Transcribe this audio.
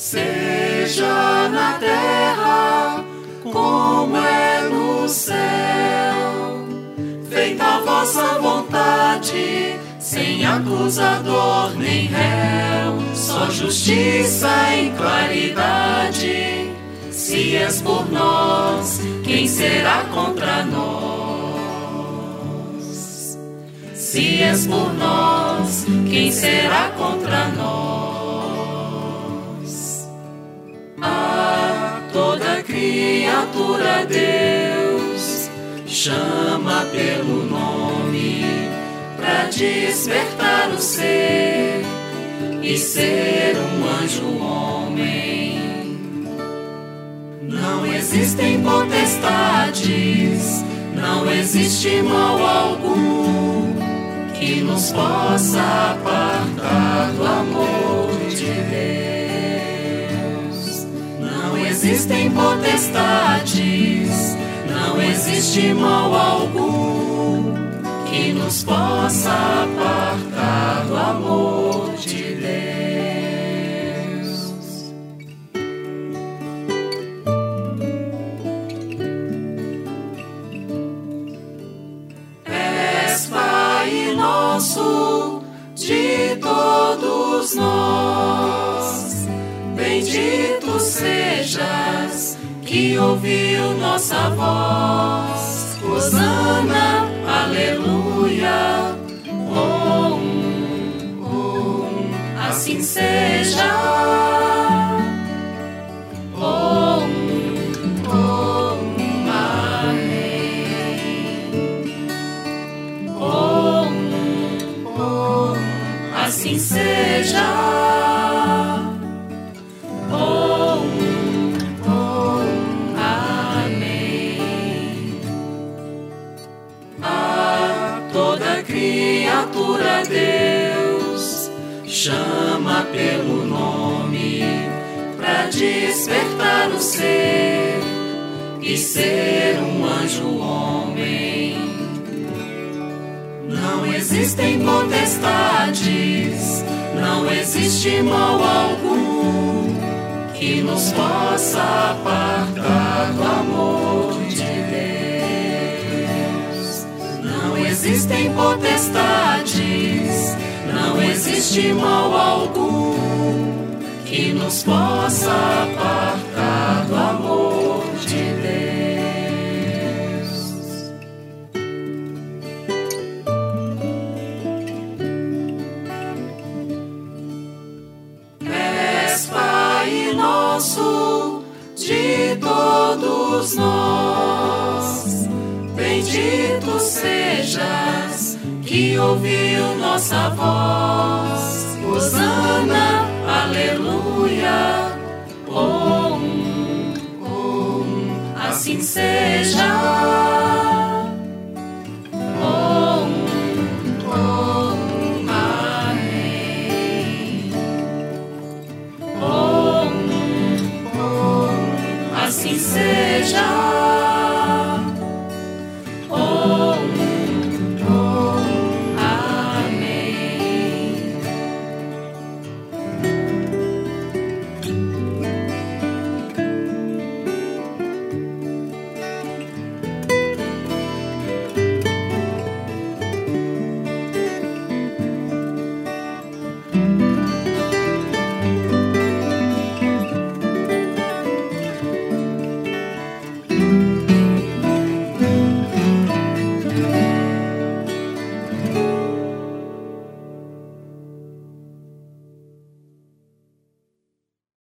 seja na terra como é no céu. Feita a vossa vontade, sem acusador nem réu, só justiça e claridade. Se és por nós, quem será contra nós? Se és por nós, quem será contra nós? A toda criatura Deus chama pelo nome, pra despertar o ser e ser um anjo homem. Não existem potestades, não existe mal algum que nos possa apartar do amor de Deus. Não existem potestades, não existe mal algum que nos possa apartar do amor de Deus. És Pai nosso de todos nós, bendito sejas que ouviu nossa voz. Hosana, aleluia, assim seja. Assim seja. Criatura Deus chama pelo nome, pra despertar o ser e ser um anjo homem. Não existem potestades, não existe mal algum que nos possa apartar do amor de Deus. Não existem potestades, não existe mal algum que nos possa apartar do amor de Deus. És Pai nosso de todos nós, bendito sejas que ouviu nossa voz. Hosana, aleluia, assim seja. Amém. Assim seja.